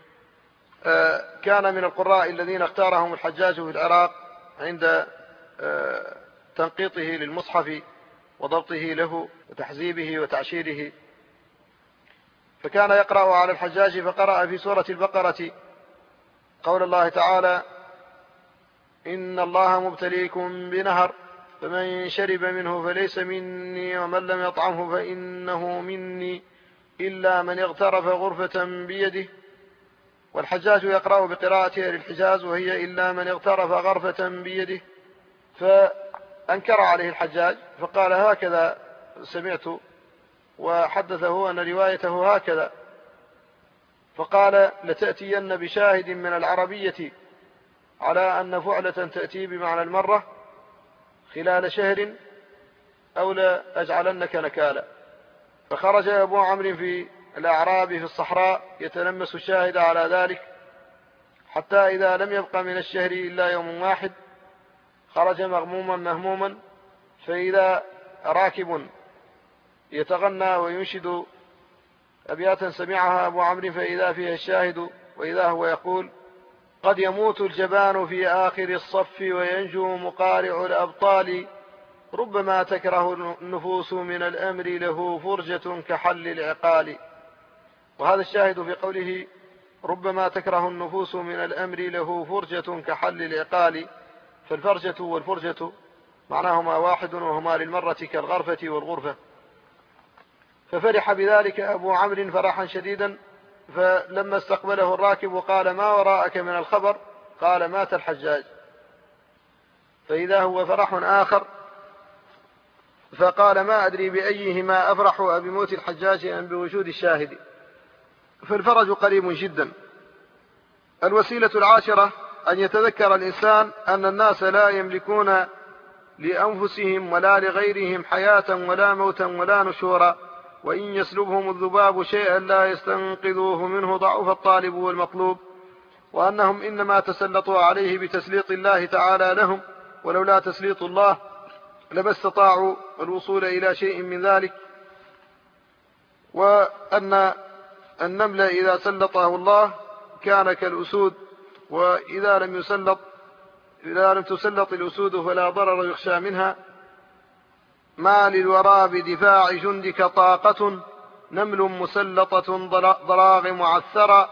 كان من القراء الذين اختارهم الحجاج في العراق عند تنقيطه للمصحف وضبطه له وتحزيبه وتعشيره. فكان يقرأ على الحجاج فقرأ في سورة البقرة قول الله تعالى: إن الله مبتليكم بنهر فمن شرب منه فليس مني ومن لم يطعمه فإنه مني إلا من اغترف غرفة بيده. والحجاج يقرأ بقراءة أهل الحجاز وهي إلا من اغترف غرفة بيده، فأنكر عليه الحجاج فقال هكذا سمعت، وحدثه أن روايته هكذا، فقال لتأتين بشاهد من العربية على أن فعلة تأتي بمعنى المرة خلال شهر أو لا أجعلنك نكالا. فخرج أبو عمرو في الأعراب في الصحراء يتلمس الشاهد على ذلك، حتى إذا لم يبقى من الشهر إلا يوم واحد خرج مغموما مهموما، فإذا راكب يتغنى وينشد أبياتا سمعها أبو عمرو فإذا فيها الشاهد، وإذا هو يقول قد يموت الجبان في آخر الصف وينجو مقارع الأبطال، ربما تكره النفوس من الأمر له فرجة كحل العقال. وهذا الشاهد في قوله ربما تكره النفوس من الأمر له فرجة كحل العقال، فالفرجة والفرجة معناهما واحد وهما للمرة كالغرفة والغرفة. ففرح بذلك أبو عمرو فرحا شديدا، فلما استقبله الراكب وقال ما وراءك من الخبر قال مات الحجاج، فإذا هو فرح آخر، فقال ما أدري بأيهما أفرح بموت الحجاج أم بوجود الشاهد، فالفرج قريب جدا. الوسيلة العاشرة أن يتذكر الإنسان أن الناس لا يملكون لأنفسهم ولا لغيرهم حياة ولا موتا ولا نشورا، وإن يسلبهم الذباب شيئا لا يستنقذوه منه ضعف الطالب والمطلوب، وأنهم إنما تسلطوا عليه بتسليط الله تعالى لهم، ولولا تسليط الله لما استطاعوا الوصول إلى شيء من ذلك، وأن النمل إذا سلطه الله كان كالأسود، وإذا لم يسلط إذا لم تسلط الأسود فلا ضرر يخشى منها. ما للورى بدفاع جندك طاقة نمل مسلطة ضراغ معثرة.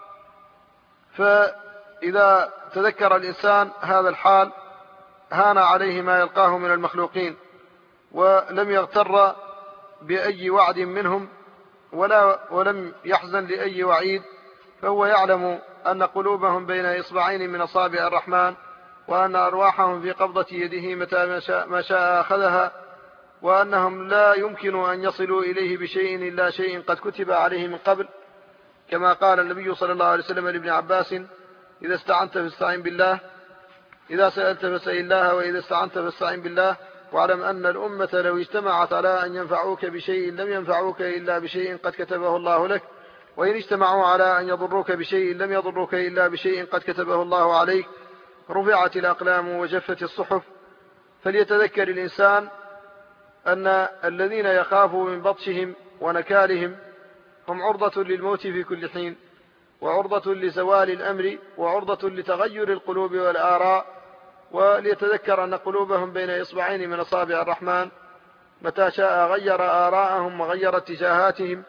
فإذا تذكر الإنسان هذا الحال هان عليه ما يلقاه من المخلوقين، ولم يغتر بأي وعد منهم ولا ولم يحزن لأي وعيد، فهو يعلم أن قلوبهم بين إصبعين من أصابع الرحمن، وأن أرواحهم في قبضة يده متى ما شاء, ما شاء أخذها، وأنهم لا يمكن أن يصلوا إليه بشيء إلا شيء قد كتب عليه من قبل، كما قال النبي صلى الله عليه وسلم لابن عباس إذا استعنت فاستعن بالله، إذا سألت فاسأل الله، وإذا استعنت فاستعن بالله، واعلم أن الأمة لو اجتمعت على أن ينفعوك بشيء لم ينفعوك إلا بشيء قد كتبه الله لك، وإن اجتمعوا على أن يضروك بشيء لم يضروك إلا بشيء قد كتبه الله عليك. رفعت الأقلام وجفت الصحف. فليتذكر الإنسان أن الذين يخافوا من بطشهم ونكالهم هم عرضة للموت في كل حين، وعرضة لزوال الأمر، وعرضة لتغير القلوب والآراء. وليتذكر أن قلوبهم بين إصبعين من أصابع الرحمن، متى شاء غير آراءهم وغير اتجاهاتهم،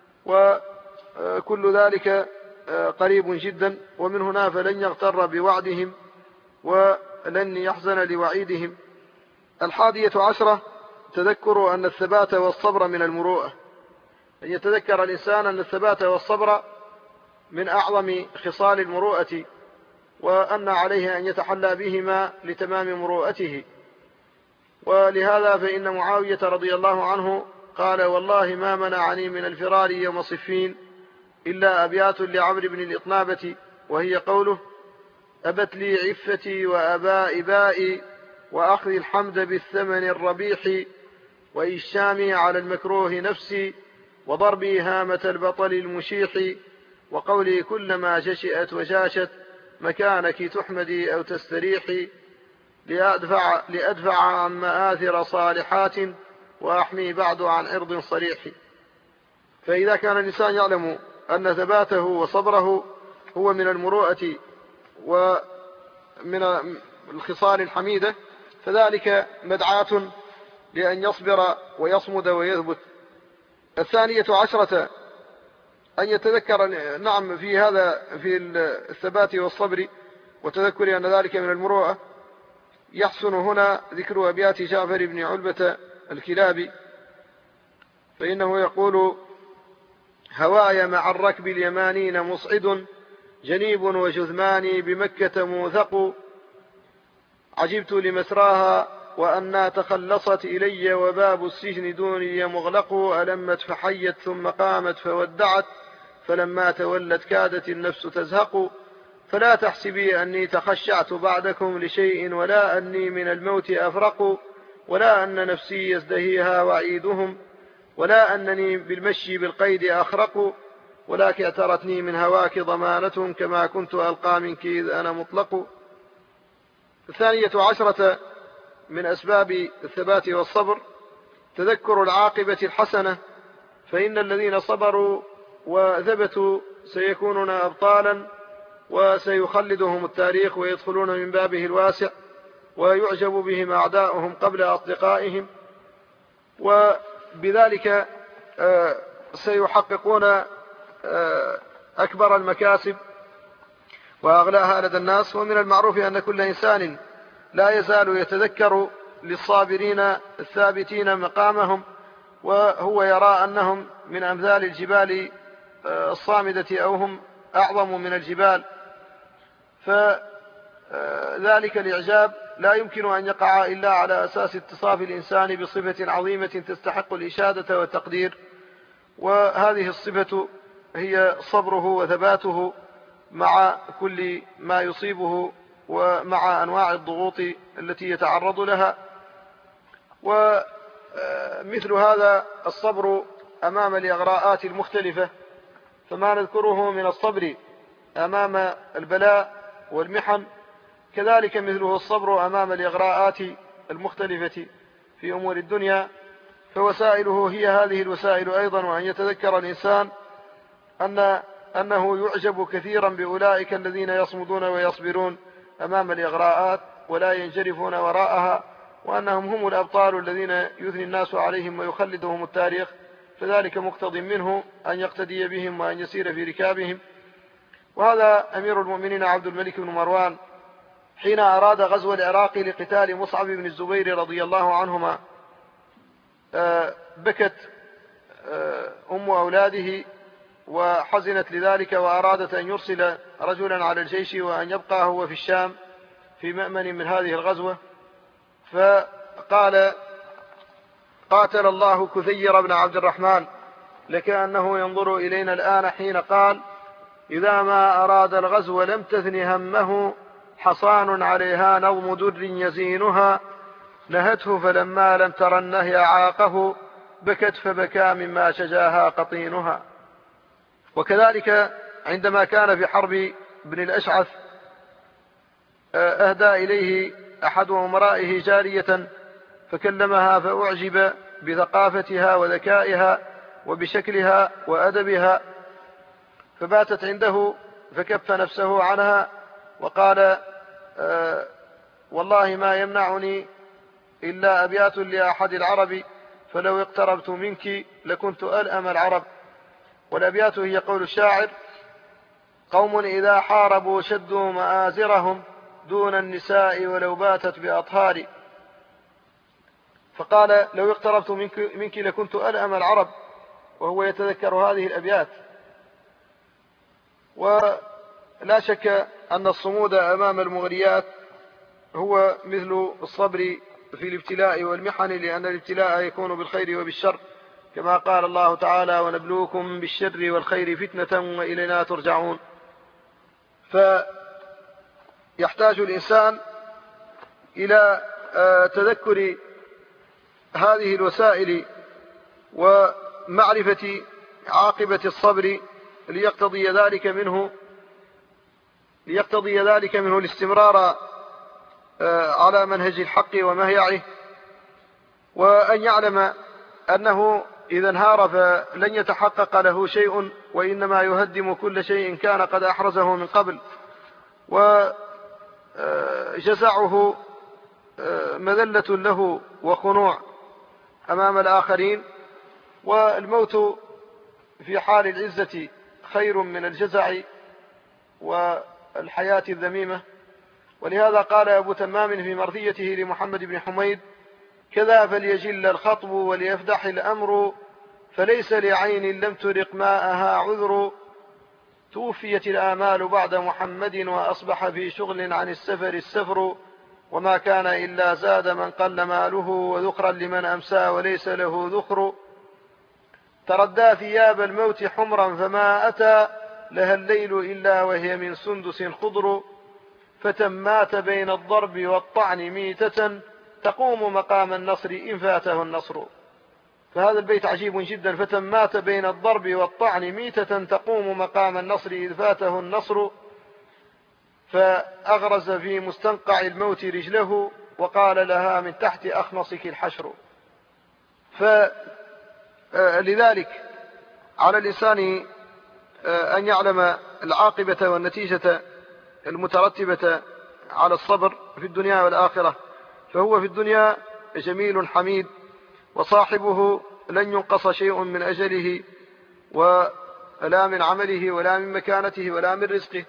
وكل ذلك قريب جدا. ومن هنا فلن يغتر بوعدهم ولن يحزن لوعيدهم. الحادية عشرة تذكر أن الثبات والصبر من المروءة. أن يتذكر الإنسان أن الثبات والصبر من أعظم خصال المروءة، وأن عليه أن يتحلى بهما لتمام مروءته. ولهذا فإن معاوية رضي الله عنه قال والله ما منعني من الفرار يوم صفين إلا أبيات لعمرو بن الإطنابة، وهي قوله أبت لي عفتي وأباء بائي وأخذ الحمد بالثمن الربيح، وإشامي على المكروه نفسي وضربي هامة البطل المشيح، وقولي كلما جشئت وجاشت مكانك تحمدي أو تستريحي، لأدفع, لأدفع عن مآثر صالحات وأحمي بعد عن عرض صريح. فإذا كان الإنسان يعلم أن ثباته وصبره هو من المروءة ومن الخصال الحميدة، فذلك مدعاة لأن يصبر ويصمد ويثبت. الثانية عشرة أن يتذكر نعم في هذا في الثبات والصبر وتذكر أن ذلك من المروءة. يحسن هنا ذكر أبيات جعفر بن علبة الكلابي، فإنه يقول هواي مع الركب اليمانين مصعد جنيب وجثماني بمكة موثق، عجبت لمسراها وأنا تخلصت إلي وباب السجن دوني مغلق، ألمت فحيت ثم قامت فودعت، فلما تولت كادت النفس تزهق. فلا تحسبي أني تخشعت بعدكم لشيء، ولا أني من الموت أفرق، ولا أن نفسي يزدهيها وعيدهم، ولا أنني بالمشي بالقيد أخرق، ولكن اعترتني من هواك ضمانة، كما كنت ألقى منك إذ أنا مطلق. الثانية عشرة من أسباب الثبات والصبر تذكر العاقبة الحسنة، فإن الذين صبروا وثبتوا سيكونون أبطالا، وسيخلدهم التاريخ ويدخلون من بابه الواسع، ويعجب بهم أعداؤهم قبل أصدقائهم، وبذلك سيحققون أكبر المكاسب وأغلاها لدى الناس. ومن المعروف أن كل إنسان لا يزال يتذكر للصابرين الثابتين مقامهم، وهو يرى أنهم من أمثال الجبال الصامدة أو هم أعظم من الجبال، فذلك الإعجاب لا يمكن أن يقع إلا على أساس اتصاف الإنسان بصفة عظيمة تستحق الإشادة والتقدير، وهذه الصفة هي صبره وثباته مع كل ما يصيبه ومع أنواع الضغوط التي يتعرض لها. ومثل هذا الصبر أمام الإغراءات المختلفة، فما نذكره من الصبر أمام البلاء والمحن كذلك مثله الصبر أمام الإغراءات المختلفة في أمور الدنيا، فوسائله هي هذه الوسائل أيضا. وأن يتذكر الإنسان أن أنه يعجب كثيرا بأولئك الذين يصمدون ويصبرون أمام الإغراءات ولا ينجرفون وراءها، وأنهم هم الأبطال الذين يثني الناس عليهم ويخلدهم التاريخ، فذلك مقتض منه أن يقتدي بهم وأن يسير في ركابهم. وهذا أمير المؤمنين عبد الملك بن مروان حين أراد غزو العراق لقتال مصعب بن الزبير رضي الله عنهما، بكت أم أولاده وحزنت لذلك، وأرادت أن يرسل رجلا على الجيش وأن يبقى هو في الشام في مأمن من هذه الغزوة. فقال: قاتل الله كثير بن عبد الرحمن، لكأنه ينظر إلينا الآن حين قال: إذا ما أراد الغزو لم تثن همه، حصان عليها نظم در يزينها، نهته فلما لم تر النهي عاقه، بكت فبكى مما شجاها قطينها. وكذلك عندما كان في حرب بن الأشعث أهدى إليه أحد أمرائه جارية فكلمها فأعجب بثقافتها وذكائها وبشكلها وأدبها، فباتت عنده فكف نفسه عنها وقال: أه والله ما يمنعني إلا أبيات لأحد العرب، فلو اقتربت منك لكنت ألأم العرب. والأبيات هي قول الشاعر: قوم إذا حاربوا شدوا مآزرهم دون النساء ولو باتت بأطهار. فقال: لو اقتربت منك, منك لكنت ألأم العرب، وهو يتذكر هذه الأبيات. ولا شك أن الصمود أمام المغريات هو مثل الصبر في الابتلاء والمحن، لأن الابتلاء يكون بالخير وبالشر، كما قال الله تعالى: ونبلوكم بالشر والخير فتنة وإلينا ترجعون. فيحتاج الإنسان إلى تذكر هذه الوسائل ومعرفة عاقبة الصبر ليقتضي ذلك منه ليقتضي ذلك منه الاستمرار على منهج الحق ومهيعه، وأن يعلم أنه إذا انهار فلن يتحقق له شيء، وإنما يهدم كل شيء كان قد أحرزه من قبل، وجزعه مذلة له وخنوع أمام الآخرين. والموت في حال العزة خير من الجزع والحياة الذميمة. ولهذا قال أبو تمام في مرثيته لمحمد بن حميد: كذا فليجل الخطب وليفدح الأمر، فليس لعين لم ترق ماءها عذر. توفيت الآمال بعد محمد وأصبح في شغل عن السفر السفر وما كان إلا زاد من قل ماله وذخرا لمن أمسى وليس له ذخر تردى ثياب الموت حمرا فما أتى لها الليل إلا وهي من سندس خضر فتم مات بين الضرب والطعن ميتة تقوم مقام النصر إن فاته النصر. فهذا البيت عجيب جدا. فتم مات بين الضرب والطعن ميتة تقوم مقام النصر إذ فاته النصر فأغرز في مستنقع الموت رجله وقال لها من تحت أخمصك الحشر. فلذلك على الإنسان أن يعلم العاقبة والنتيجة المترتبة على الصبر في الدنيا والآخرة. فهو في الدنيا جميل حميد وصاحبه لن ينقص شيء من أجله ولا من عمله ولا من مكانته ولا من رزقه،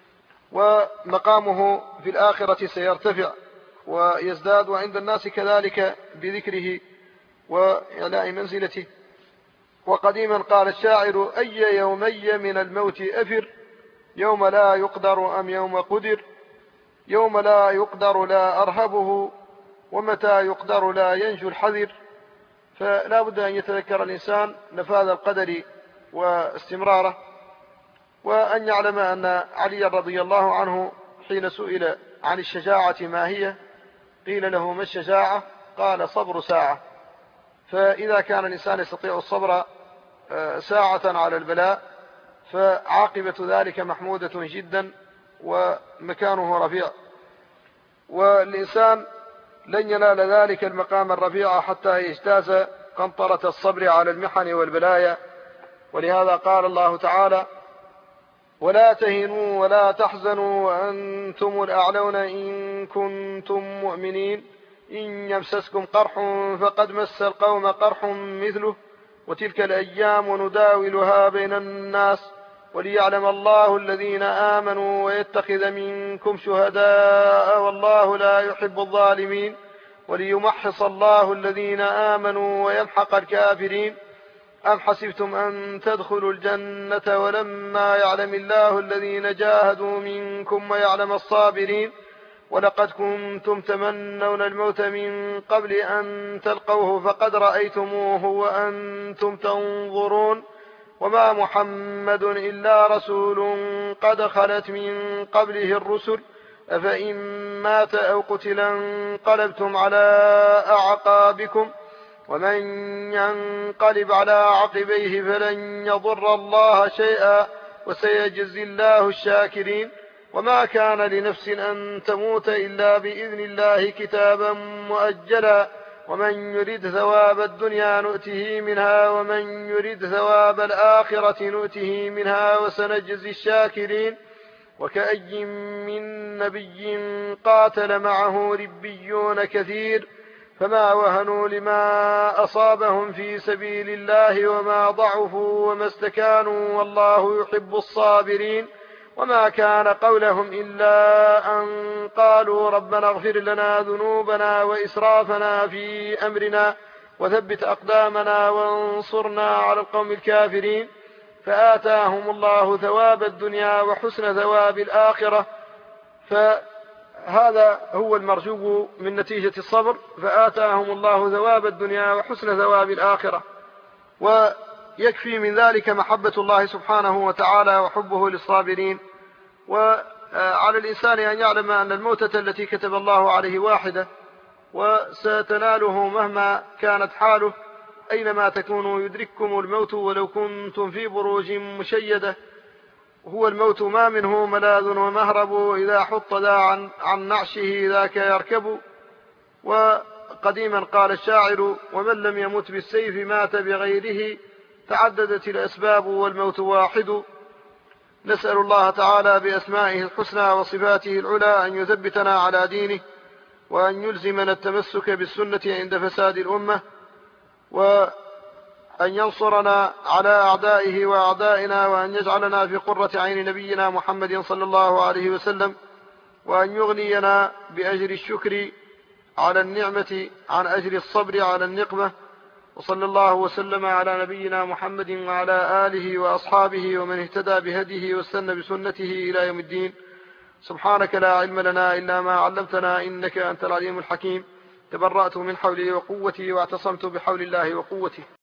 ومقامه في الآخرة سيرتفع ويزداد وعند الناس كذلك بذكره وإعلاء منزلته. وقديما قال الشاعر أي يومي من الموت أفر يوم لا يقدر أم يوم قدر يوم لا يقدر لا أرهبه ومتى يقدر لا ينجو الحذر. فلا بد أن يتذكر الإنسان نفاذ القدر واستمراره، وأن يعلم أن علي رضي الله عنه حين سئل عن الشجاعة ما هي قيل له ما الشجاعة؟ قال صبر ساعة. فإذا كان الإنسان يستطيع الصبر ساعة على البلاء فعاقبة ذلك محمودة جدا ومكانه رفيع، والإنسان لن ينال ذلك المقام الرفيع حتى يجتاز قنطرة الصبر على المحن والبلايا. ولهذا قال الله تعالى ولا تهنوا ولا تحزنوا وأنتم الأعلون إن كنتم مؤمنين إن يمسسكم قرح فقد مس القوم قرح مثله وتلك الأيام نداولها بين الناس وليعلم الله الذين آمنوا ويتخذ منكم شهداء والله لا يحب الظالمين وليمحص الله الذين آمنوا ويمحق الكافرين. أم حسبتم أن تدخلوا الجنة ولما يعلم الله الذين جاهدوا منكم ويعلم الصابرين ولقد كنتم تمنون الموت من قبل أن تلقوه فقد رأيتموه وأنتم تنظرون وما محمد إلا رسول قد خلت من قبله الرسل أفإن مات أو قتل انقلبتم على أعقابكم ومن ينقلب على عقبيه فلن يضر الله شيئا وسيجزي الله الشاكرين. وما كان لنفس أن تموت إلا بإذن الله كتابا مؤجلا ومن يرد ثواب الدنيا نؤته منها ومن يرد ثواب الآخرة نؤته منها وسنجزي الشاكرين. وكأي من نبي قاتل معه ربيون كثير فما وهنوا لما أصابهم في سبيل الله وما ضعفوا وما استكانوا والله يحب الصابرين. وما كان قولهم إلا أن قالوا ربنا اغفر لنا ذنوبنا وإسرافنا في أمرنا وثبت أقدامنا وانصرنا على القوم الكافرين. فآتاهم الله ثواب الدنيا وحسن ثواب الآخرة. فهذا هو المرجو من نتيجة الصبر. فآتاهم الله ثواب الدنيا وحسن ثواب الآخرة. ويكفي من ذلك محبة الله سبحانه وتعالى وحبه للصابرين. وعلى الإنسان أن يعلم أن الموتة التي كتب الله عليه واحدة وستناله مهما كانت حاله أينما تكونوا يدرككم الموت ولو كنتم في بروج مشيدة. هو الموت ما منه ملاذ ومهرب إذا حط ذا عن, عن نعشه ذاك يركب. وقديما قال الشاعر ومن لم يمت بالسيف مات بغيره تعددت الأسباب والموت واحد. نسأل الله تعالى بأسمائه الحسنى وصفاته العلى أن يثبتنا على دينه وأن يلزمنا التمسك بالسنة عند فساد الأمة وأن ينصرنا على أعدائه وأعدائنا وأن يجعلنا في قرة عين نبينا محمد صلى الله عليه وسلم وأن يغنينا بأجر الشكر على النعمة عن أجر الصبر على النقمة وصلى الله وسلم على نبينا محمد وعلى آله وأصحابه ومن اهتدى بهديه واستنى بسنته إلى يوم الدين. سبحانك لا علم لنا إلا ما علمتنا إنك أنت العليم الحكيم. تبرأت من حولي وقوتي واعتصمت بحول الله وقوته.